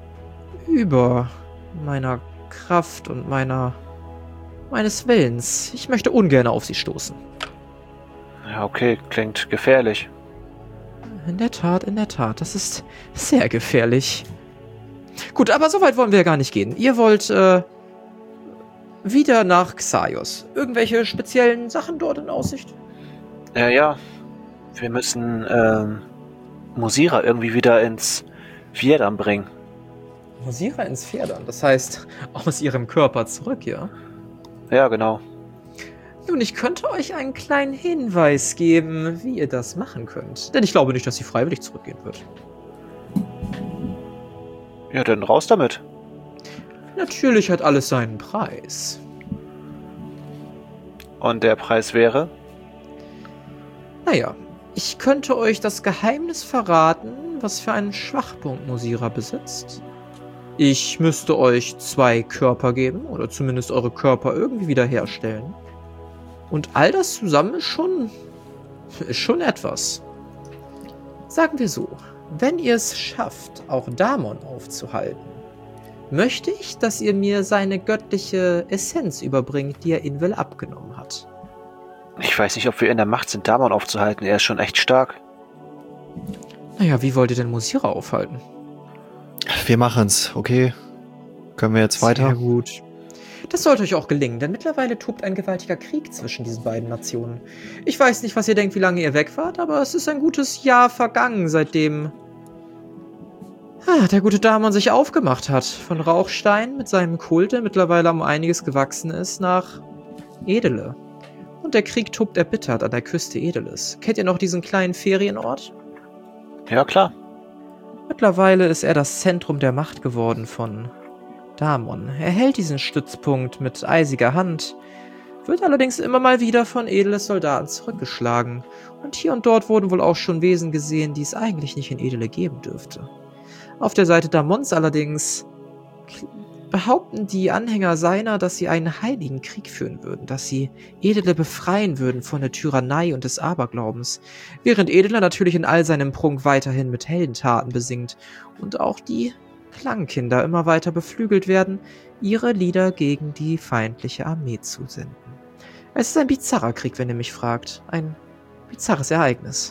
über meiner Kraft und meines Willens. Ich möchte ungern auf sie stoßen. Ja, okay, klingt gefährlich. In der Tat, das ist sehr gefährlich. Gut, aber so weit wollen wir ja gar nicht gehen. Ihr wollt wieder nach Xaios. Irgendwelche speziellen Sachen dort in Aussicht? Ja, wir müssen Mosira irgendwie wieder ins Vierdam bringen. Mosira ins Vierdam, das heißt aus ihrem Körper zurück, ja? Ja, genau. Nun, ich könnte euch einen kleinen Hinweis geben, wie ihr das machen könnt. Denn ich glaube nicht, dass sie freiwillig zurückgehen wird. Ja, dann raus damit. Natürlich hat alles seinen Preis. Und der Preis wäre? Naja, ich könnte euch das Geheimnis verraten, was für einen Schwachpunkt Mosira besitzt. Ich müsste euch 2 Körper geben, oder zumindest eure Körper irgendwie wiederherstellen. Und all das zusammen ist schon etwas. Sagen wir so, wenn ihr es schafft, auch Damon aufzuhalten, möchte ich, dass ihr mir seine göttliche Essenz überbringt, die er Invel abgenommen hat. Ich weiß nicht, ob wir in der Macht sind, Damon aufzuhalten. Er ist schon echt stark. Naja, wie wollt ihr denn Mosira aufhalten? Wir machen's, okay? Können wir jetzt weiter? Sehr gut. Das sollte euch auch gelingen, denn mittlerweile tobt ein gewaltiger Krieg zwischen diesen beiden Nationen. Ich weiß nicht, was ihr denkt, wie lange ihr weg wart, aber es ist ein gutes Jahr vergangen, seitdem der gute Damon sich aufgemacht hat. Von Rauchstein mit seinem Kult, der mittlerweile um einiges gewachsen ist, nach Edele. Und der Krieg tobt erbittert an der Küste Edeles. Kennt ihr noch diesen kleinen Ferienort? Ja, klar. Mittlerweile ist er das Zentrum der Macht geworden von Damon. Er hält diesen Stützpunkt mit eisiger Hand, wird allerdings immer mal wieder von Edeles Soldaten zurückgeschlagen. Und hier und dort wurden wohl auch schon Wesen gesehen, die es eigentlich nicht in Edele geben dürfte. Auf der Seite Damons allerdings behaupten die Anhänger seiner, dass sie einen heiligen Krieg führen würden, dass sie Edele befreien würden von der Tyrannei und des Aberglaubens, während Edele natürlich in all seinem Prunk weiterhin mit Heldentaten besingt und auch die Klangkinder immer weiter beflügelt werden, ihre Lieder gegen die feindliche Armee zu senden. Es ist ein bizarrer Krieg, wenn ihr mich fragt. Ein bizarres Ereignis.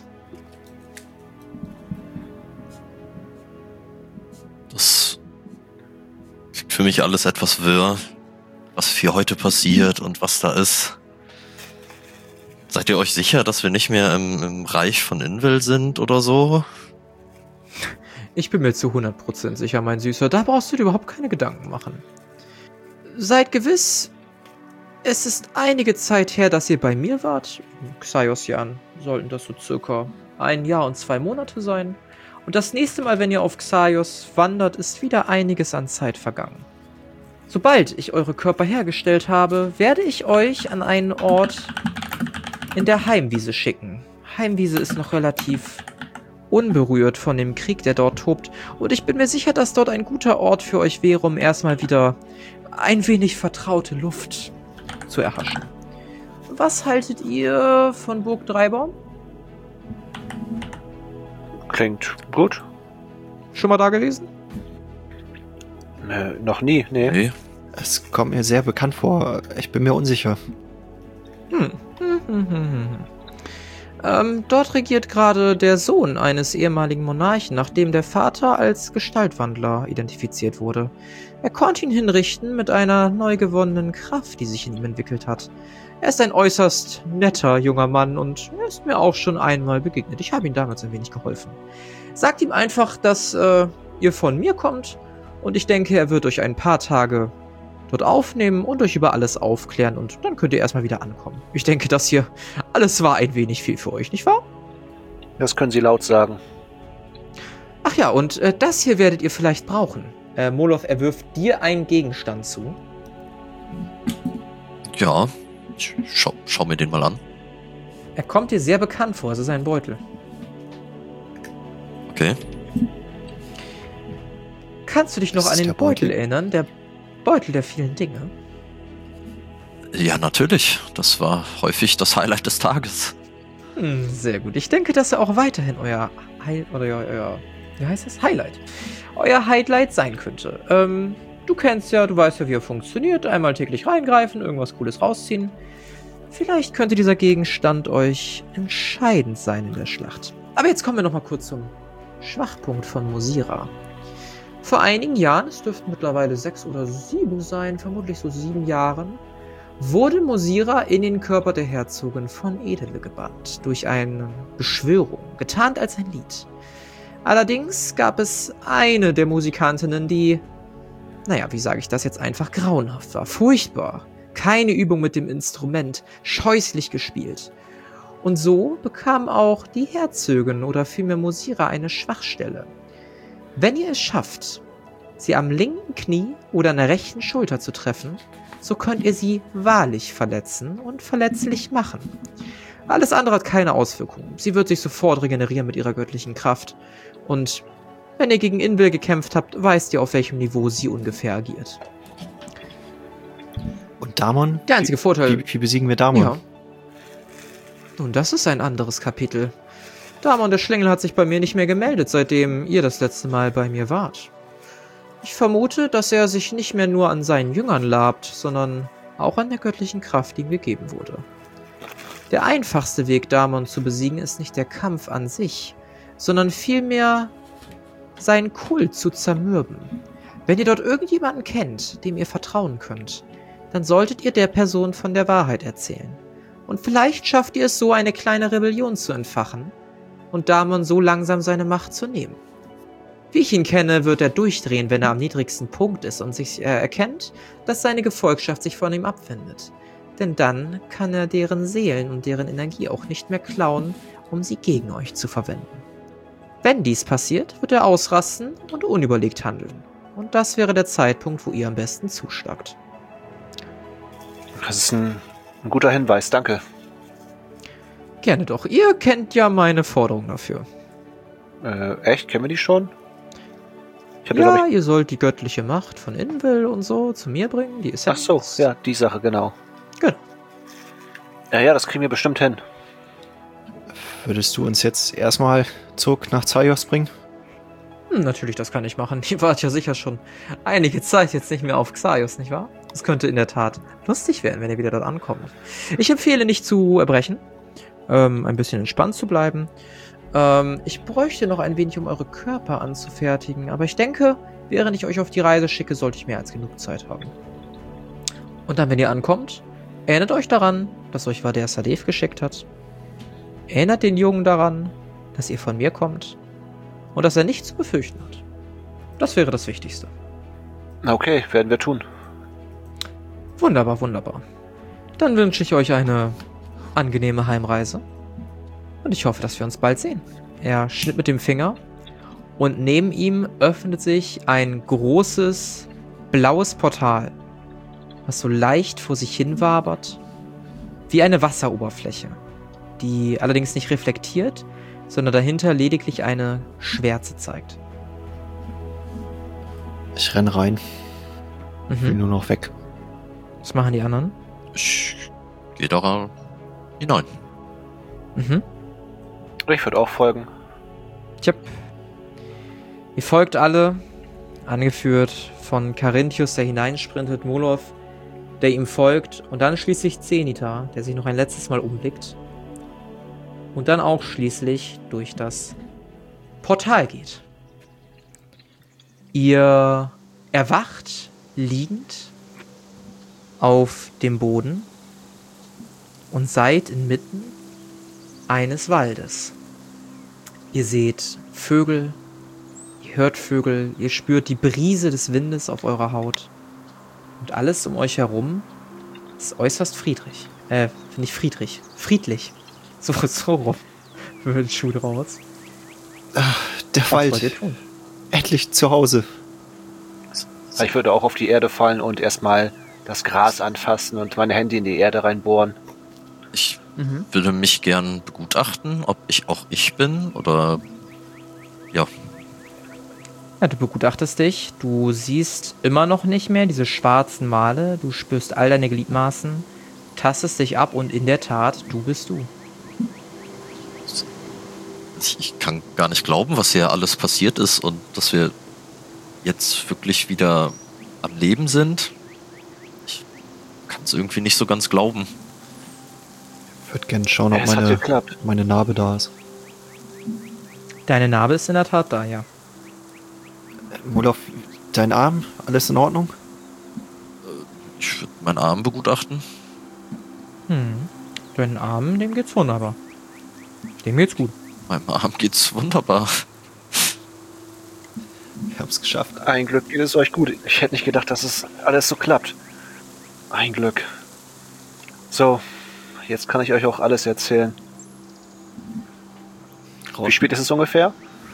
Das klingt für mich alles etwas wirr, was hier heute passiert und was da ist. Seid ihr euch sicher, dass wir nicht mehr im Reich von Invel sind oder so? Ich bin mir zu 100% sicher, mein Süßer. Da brauchst du dir überhaupt keine Gedanken machen. Seid gewiss, es ist einige Zeit her, dass ihr bei mir wart. Xaios-Jahren sollten das so circa 1 Jahr und 2 Monate sein. Und das nächste Mal, wenn ihr auf Xaios wandert, ist wieder einiges an Zeit vergangen. Sobald ich eure Körper hergestellt habe, werde ich euch an einen Ort in der Heimwiese schicken. Heimwiese ist noch relativ unberührt von dem Krieg, der dort tobt. Und ich bin mir sicher, dass dort ein guter Ort für euch wäre, um erstmal wieder ein wenig vertraute Luft zu erhaschen. Was haltet ihr von Burg Dreibaum? Klingt gut. Schon mal da gewesen? Noch nie, nee. Nee. Es kommt mir sehr bekannt vor. Ich bin mir unsicher. Dort regiert gerade der Sohn eines ehemaligen Monarchen, nachdem der Vater als Gestaltwandler identifiziert wurde. Er konnte ihn hinrichten mit einer neu gewonnenen Kraft, die sich in ihm entwickelt hat. Er ist ein äußerst netter junger Mann und er ist mir auch schon einmal begegnet. Ich habe ihm damals ein wenig geholfen. Sagt ihm einfach, dass ihr von mir kommt und ich denke, er wird euch ein paar Tage dort aufnehmen und euch über alles aufklären und dann könnt ihr erstmal wieder ankommen. Ich denke, das hier alles war ein wenig viel für euch, nicht wahr? Das können Sie laut sagen. Ach ja, und das hier werdet ihr vielleicht brauchen. Moloth, er wirft dir einen Gegenstand zu. Ja, ich schau mir den mal an. Er kommt dir sehr bekannt vor, es ist ein Beutel. Okay. Kannst du dich noch an den Beutel erinnern? Der Beutel der vielen Dinge? Ja, natürlich. Das war häufig das Highlight des Tages. Sehr gut. Ich denke, dass er auch weiterhin euer wie heißt das? Highlight. Euer Highlight sein könnte. Du weißt ja, wie er funktioniert. Einmal täglich reingreifen, irgendwas Cooles rausziehen. Vielleicht könnte dieser Gegenstand euch entscheidend sein in der Schlacht. Aber jetzt kommen wir nochmal kurz zum Schwachpunkt von Mosira. Vor einigen Jahren, es dürften mittlerweile 6 oder 7 sein, vermutlich so 7 Jahren, wurde Mosira in den Körper der Herzogin von Edele gebannt, durch eine Beschwörung, getarnt als ein Lied. Allerdings gab es eine der Musikantinnen, die, wie sage ich das jetzt einfach, grauenhaft war, furchtbar, keine Übung mit dem Instrument, scheußlich gespielt. Und so bekam auch die Herzogin oder vielmehr Mosira eine Schwachstelle. Wenn ihr es schafft, sie am linken Knie oder an der rechten Schulter zu treffen, so könnt ihr sie wahrlich verletzen und verletzlich machen. Alles andere hat keine Auswirkungen. Sie wird sich sofort regenerieren mit ihrer göttlichen Kraft. Und wenn ihr gegen Invel gekämpft habt, weißt ihr, auf welchem Niveau sie ungefähr agiert. Und Damon? Der einzige Vorteil... Wie besiegen wir Damon? Ja. Nun, das ist ein anderes Kapitel. Damon der Schlingel hat sich bei mir nicht mehr gemeldet, seitdem ihr das letzte Mal bei mir wart. Ich vermute, dass er sich nicht mehr nur an seinen Jüngern labt, sondern auch an der göttlichen Kraft, die ihm gegeben wurde. Der einfachste Weg, Damon zu besiegen, ist nicht der Kampf an sich, sondern vielmehr seinen Kult zu zermürben. Wenn ihr dort irgendjemanden kennt, dem ihr vertrauen könnt, dann solltet ihr der Person von der Wahrheit erzählen. Und vielleicht schafft ihr es so, eine kleine Rebellion zu entfachen und Damon so langsam seine Macht zu nehmen. Wie ich ihn kenne, wird er durchdrehen, wenn er am niedrigsten Punkt ist und sich erkennt, dass seine Gefolgschaft sich von ihm abwendet. Denn dann kann er deren Seelen und deren Energie auch nicht mehr klauen, um sie gegen euch zu verwenden. Wenn dies passiert, wird er ausrasten und unüberlegt handeln. Und das wäre der Zeitpunkt, wo ihr am besten zuschlagt. Das ist ein guter Hinweis, danke. Gerne doch. Ihr kennt ja meine Forderung dafür. Echt? Kennen wir die schon? Ich hab glaub Ja, ihr sollt die göttliche Macht von Invel und so zu mir bringen. Die ist ja. Ach so, ja, die Sache, genau. Gut. Ja, das kriegen wir bestimmt hin. Würdest du uns jetzt erstmal zurück nach Zaios bringen? Natürlich, das kann ich machen. Ihr wart ja sicher schon einige Zeit jetzt nicht mehr auf Xaios, nicht wahr? Es könnte in der Tat lustig werden, wenn ihr wieder dort ankommt. Ich empfehle nicht zu erbrechen, ein bisschen entspannt zu bleiben. Ich bräuchte noch ein wenig, um eure Körper anzufertigen, aber ich denke, während ich euch auf die Reise schicke, sollte ich mehr als genug Zeit haben. Und dann, wenn ihr ankommt, erinnert euch daran, dass euch Vader Sadev geschickt hat. Erinnert den Jungen daran, dass ihr von mir kommt und dass er nichts zu befürchten hat. Das wäre das Wichtigste. Okay, werden wir tun. Wunderbar, wunderbar. Dann wünsche ich euch eine angenehme Heimreise und ich hoffe, dass wir uns bald sehen. Er schnitt mit dem Finger und neben ihm öffnet sich ein großes blaues Portal, was so leicht vor sich hin wabert, wie eine Wasseroberfläche, die allerdings nicht reflektiert, sondern dahinter lediglich eine Schwärze zeigt. Ich renn rein. Ich will Mhm. nur noch weg. Was machen die anderen? Ich gehe da hinein. Mhm. Ich würde auch folgen. Tja. Ihr folgt alle, angeführt von Carinthius, der hineinsprintet, Molov, der ihm folgt, und dann schließlich Zenithar, der sich noch ein letztes Mal umblickt. Und dann auch schließlich durch das Portal geht. Ihr erwacht liegend auf dem Boden und seid inmitten eines Waldes. Ihr seht Vögel, ihr hört Vögel, ihr spürt die Brise des Windes auf eurer Haut. Und alles um euch herum ist äußerst friedlich. Friedlich. So rum. Für den Schuh draus. Der Was wollt ihr Wald. tun? Endlich zu Hause. Ich würde auch auf die Erde fallen und erstmal das Gras anfassen und meine Hände in die Erde reinbohren. Ich würde mich gern begutachten, ob ich auch ich bin oder ja. Ja, du begutachtest dich. Du siehst immer noch nicht mehr diese schwarzen Male. Du spürst all deine Gliedmaßen, tastest dich ab und in der Tat, du bist du. Ich kann gar nicht glauben, was hier alles passiert ist und dass wir jetzt wirklich wieder am Leben sind. Ich kann es irgendwie nicht so ganz glauben. Ich würde gerne schauen, ob Es hat geklappt. meine Narbe da ist. Deine Narbe ist in der Tat da, ja. Molov, dein Arm, alles in Ordnung? Ich würde meinen Arm begutachten. Deinen Arm, dem geht's wunderbar. Dem geht's gut. Meinem Arm geht's wunderbar. Wir haben es geschafft. Ein Glück geht es euch gut. Ich hätte nicht gedacht, dass es alles so klappt. Ein Glück. So, jetzt kann ich euch auch alles erzählen. Wie spät ist es ungefähr?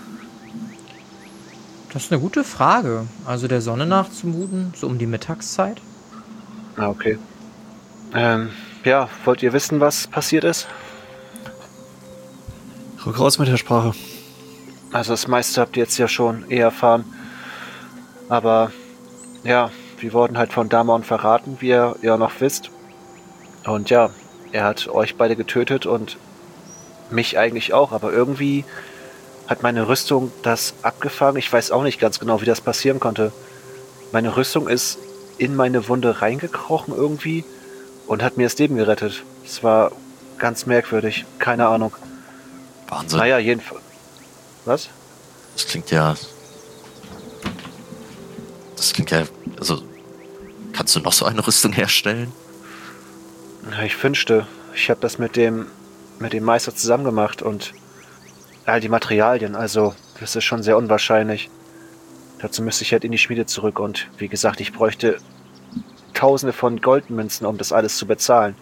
Das ist eine gute Frage. Also der Sonne nachzumuten, so um die Mittagszeit. Ah, okay. Ja, wollt ihr wissen, was passiert ist? Rück raus mit der Sprache. Also das meiste habt ihr jetzt ja schon erfahren. Aber ja, wir wurden halt von Damon verraten, wie ihr ja noch wisst. Und ja, er hat euch beide getötet und mich eigentlich auch. Aber irgendwie hat meine Rüstung das abgefangen. Ich weiß auch nicht ganz genau, wie das passieren konnte. Meine Rüstung ist in meine Wunde reingekrochen irgendwie und hat mir das Leben gerettet. Es war ganz merkwürdig. Keine Ahnung. Wahnsinn. Naja, jedenfalls. Was? Das klingt ja. Also, kannst du noch so eine Rüstung herstellen? Ja, ich wünschte, ich habe das mit dem Meister zusammen gemacht und all die Materialien, also das ist schon sehr unwahrscheinlich. Dazu müsste ich halt in die Schmiede zurück und wie gesagt, ich bräuchte Tausende von Goldmünzen, um das alles zu bezahlen.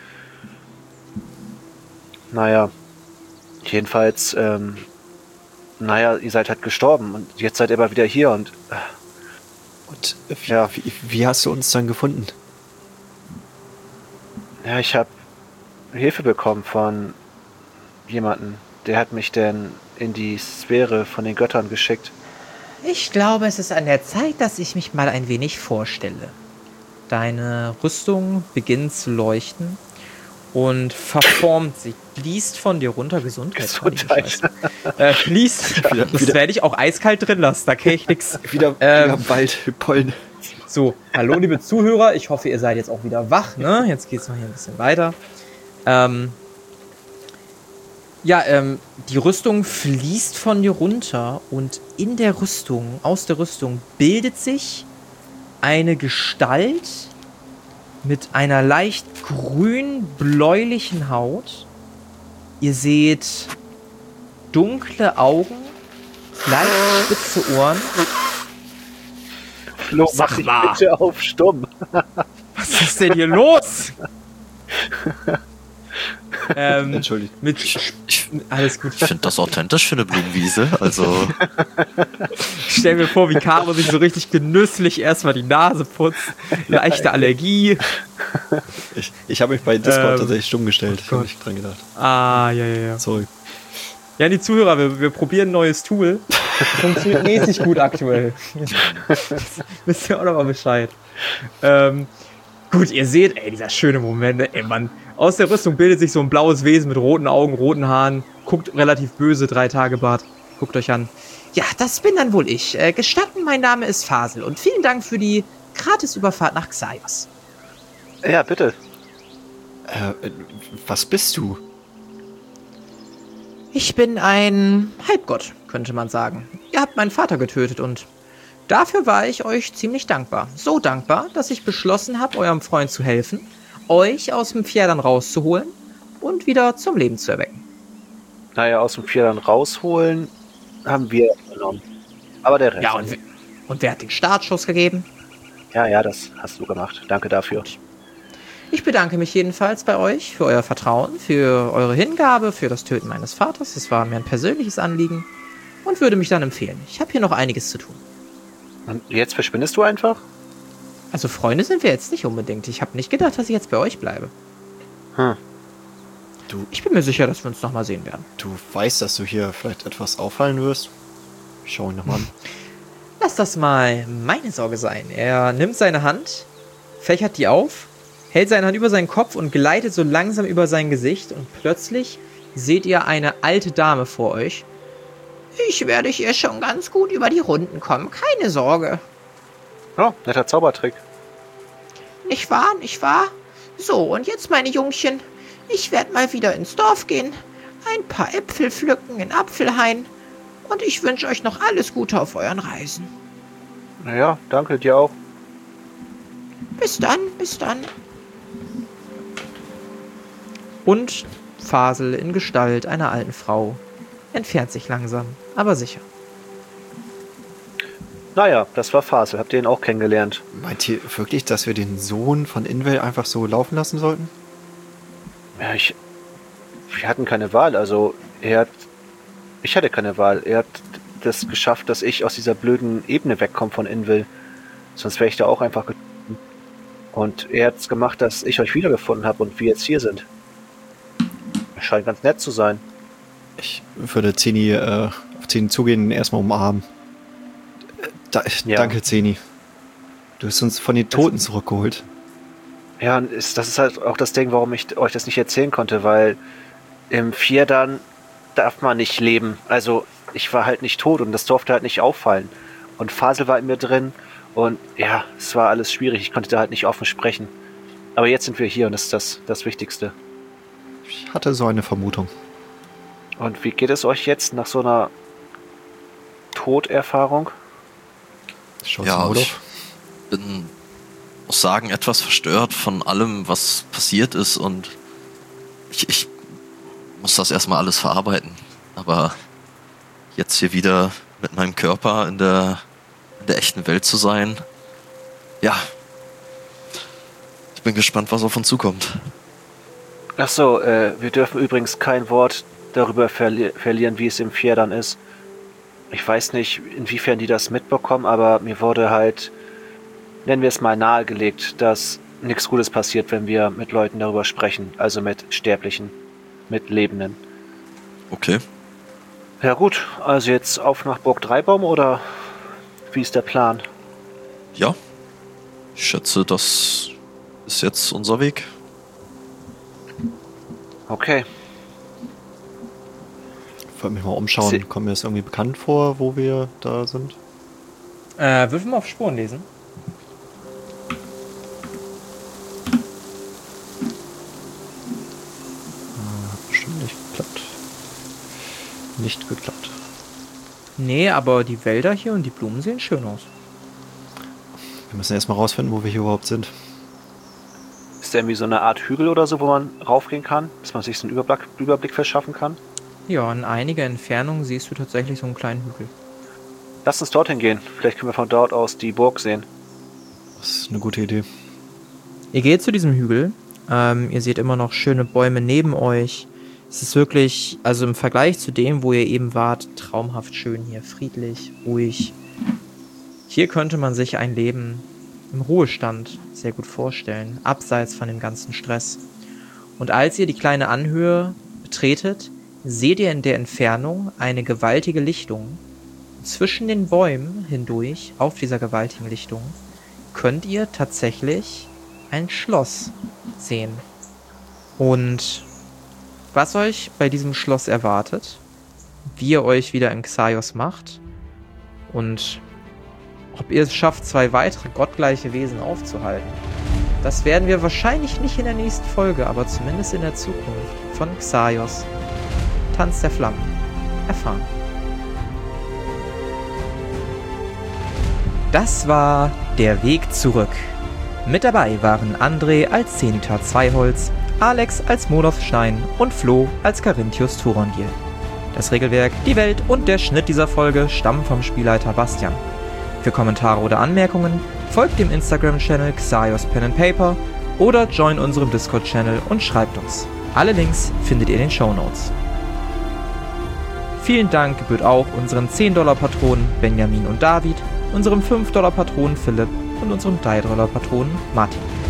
Naja, jedenfalls, ihr seid halt gestorben und jetzt seid ihr aber wieder hier und Und Ja. wie hast du uns dann gefunden? ja, ich habe Hilfe bekommen von jemandem. Der hat mich denn in die Sphäre von den Göttern geschickt. Ich glaube, es ist an der Zeit, dass ich mich mal ein wenig vorstelle. Deine Rüstung beginnt zu leuchten und verformt sich, fließt von dir runter. Gesundheit. Fließt. Das werde ich auch eiskalt drin lassen, da kenne ich nichts. Wieder Wald, Pollen. So, hallo liebe Zuhörer, ich hoffe, ihr seid jetzt auch wieder wach, ne? Jetzt geht's noch hier ein bisschen weiter. Die Rüstung fließt von dir runter und in der Rüstung, aus der Rüstung, bildet sich eine Gestalt mit einer leicht grün-bläulichen Haut. Ihr seht dunkle Augen, leicht spitze Ohren. Flo, mach dich bitte auf stumm. Was ist denn hier los? Entschuldigt. Alles gut. Ich finde das authentisch für eine Blumenwiese. Also. Ich stell mir vor, wie Caro sich so richtig genüsslich erstmal die Nase putzt. Leichte Allergie. Ich habe mich bei Discord tatsächlich stumm gestellt. Ich habe nicht dran gedacht. Ja. Sorry. Ja, die Zuhörer, wir probieren ein neues Tool. Funktioniert mäßig gut aktuell. Wisst ihr auch noch mal Bescheid. Gut, ihr seht, dieser schöne Moment, Mann. Aus der Rüstung bildet sich so ein blaues Wesen mit roten Augen, roten Haaren. Guckt relativ böse, 3 Tage Bart. Guckt euch an. Ja, das bin dann wohl ich. Gestatten, mein Name ist Fasel und vielen Dank für die Gratisüberfahrt nach Xaios. Ja, bitte. Was bist du? Ich bin ein Halbgott, könnte man sagen. Ihr habt meinen Vater getötet und dafür war ich euch ziemlich dankbar. So dankbar, dass ich beschlossen habe, eurem Freund zu helfen, euch aus dem Fjärdan rauszuholen und wieder zum Leben zu erwecken. Naja, aus dem Fjärdan rausholen haben wir genommen. Aber der Rest. Ja, und wer hat den Startschuss gegeben? Ja, das hast du gemacht. Danke dafür. Ich bedanke mich jedenfalls bei euch für euer Vertrauen, für eure Hingabe, für das Töten meines Vaters. Das war mir ein persönliches Anliegen und würde mich dann empfehlen. Ich habe hier noch einiges zu tun. Und jetzt verschwindest du einfach? Also Freunde sind wir jetzt nicht unbedingt. Ich habe nicht gedacht, dass ich jetzt bei euch bleibe. Ich bin mir sicher, dass wir uns nochmal sehen werden. Du weißt, dass du hier vielleicht etwas auffallen wirst? Schau ihn nochmal an. Lass das mal meine Sorge sein. Er nimmt seine Hand, fächert die auf, hält seine Hand über seinen Kopf und gleitet so langsam über sein Gesicht und plötzlich seht ihr eine alte Dame vor euch. Ich werde hier schon ganz gut über die Runden kommen, keine Sorge. Oh, netter Zaubertrick. Nicht wahr, nicht wahr? So, und jetzt, meine Jungchen, ich werde mal wieder ins Dorf gehen, ein paar Äpfel pflücken in Apfelhain und ich wünsche euch noch alles Gute auf euren Reisen. Naja, danke dir auch. Bis dann, bis dann. Und Fasel in Gestalt einer alten Frau entfernt sich langsam, aber sicher. Naja, das war Fasel. Habt ihr ihn auch kennengelernt? Meint ihr wirklich, dass wir den Sohn von Invel einfach so laufen lassen sollten? Ja, wir hatten keine Wahl. Also, ich hatte keine Wahl. Er hat das geschafft, dass ich aus dieser blöden Ebene wegkomme von Invel. Sonst wäre ich da auch einfach gekommen. Und er hat es gemacht, dass ich euch wiedergefunden habe und wir jetzt hier sind. Scheint ganz nett zu sein. Ich würde Zeni auf Zeni zugehen und erstmal umarmen. Ja. Danke, Zeni. Du hast uns von den Toten zurückgeholt. Ja, und das ist halt auch das Ding, warum ich euch das nicht erzählen konnte, weil im Fjärdan darf man nicht leben. Also ich war halt nicht tot und das durfte halt nicht auffallen. Und Fasel war in mir drin und ja, es war alles schwierig. Ich konnte da halt nicht offen sprechen. Aber jetzt sind wir hier und das ist das Wichtigste. Ich hatte so eine Vermutung. Und wie geht es euch jetzt nach so einer Toderfahrung? Ja, ich muss sagen, etwas verstört von allem, was passiert ist und ich muss das erstmal alles verarbeiten. Aber jetzt hier wieder mit meinem Körper in der echten Welt zu sein, ja, ich bin gespannt, was auf uns zukommt. Ach so, wir dürfen übrigens kein Wort darüber verlieren, wie es im Fjärdan ist. Ich weiß nicht, inwiefern die das mitbekommen, aber mir wurde halt, nennen wir es mal, nahegelegt, dass nichts Gutes passiert, wenn wir mit Leuten darüber sprechen. Also mit Sterblichen, mit Lebenden. Okay. Ja gut, also jetzt auf nach Burg Dreibaum oder Wie ist der Plan? Ja, ich schätze, das ist jetzt unser Weg. Okay. Ich wollte mich mal umschauen. Kommt mir das irgendwie bekannt vor, wo wir da sind? Würfel mal auf Spuren lesen. Bestimmt nicht geklappt. Nicht geklappt. Nee, aber die Wälder hier und die Blumen sehen schön aus. Wir müssen erstmal rausfinden, wo wir hier überhaupt sind. Ist da irgendwie so eine Art Hügel oder so, wo man raufgehen kann, dass man sich so einen Überblick verschaffen kann? Ja, in einiger Entfernung siehst du tatsächlich so einen kleinen Hügel. Lass uns dorthin gehen. Vielleicht können wir von dort aus die Burg sehen. Das ist eine gute Idee. Ihr geht zu diesem Hügel. Ihr seht immer noch schöne Bäume neben euch. Es ist wirklich, also im Vergleich zu dem, wo ihr eben wart, traumhaft schön hier. Friedlich, ruhig. Hier könnte man sich ein Leben im Ruhestand sehr gut vorstellen, abseits von dem ganzen Stress. Und als ihr die kleine Anhöhe betretet, seht ihr in der Entfernung eine gewaltige Lichtung. Zwischen den Bäumen hindurch, auf dieser gewaltigen Lichtung, könnt ihr tatsächlich ein Schloss sehen. Und was euch bei diesem Schloss erwartet, wie ihr euch wieder in Xaios macht und ob ihr es schafft, 2 weitere gottgleiche Wesen aufzuhalten, das werden wir wahrscheinlich nicht in der nächsten Folge, aber zumindest in der Zukunft von Xaios, Tanz der Flammen, erfahren. Das war der Weg zurück. Mit dabei waren André als Zenithar Zweiholz, Alex als Moloth Stein und Flo als Carinthius Thorongil. Das Regelwerk, die Welt und der Schnitt dieser Folge stammen vom Spielleiter Bastian. Für Kommentare oder Anmerkungen folgt dem Instagram-Channel Xaios Pen & Paper oder join unserem Discord-Channel und schreibt uns. Alle Links findet ihr in den Shownotes. Vielen Dank gebührt auch unseren $10-Patronen Benjamin und David, unserem $5-Patronen Philipp und unserem $3-Patronen Martin.